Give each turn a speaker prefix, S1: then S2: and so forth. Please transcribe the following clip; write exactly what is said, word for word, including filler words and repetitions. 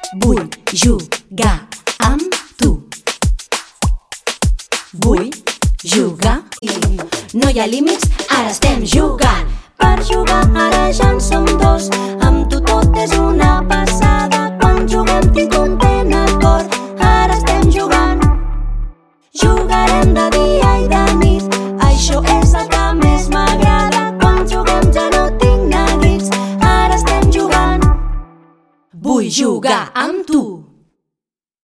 S1: Vull jugar amb tu. Vull jugar. No hi ha límits, ara estem jugant. Per jugar ara ja en som dos. Amb tu tot és una passada. Quan juguem tinc content el cor. Ara estem jugant. Jugarem de dia i de nit. Això és el que més m'agrada. Quan juguem ja no tinc neguits. Ara estem jugant. Vull jugar amb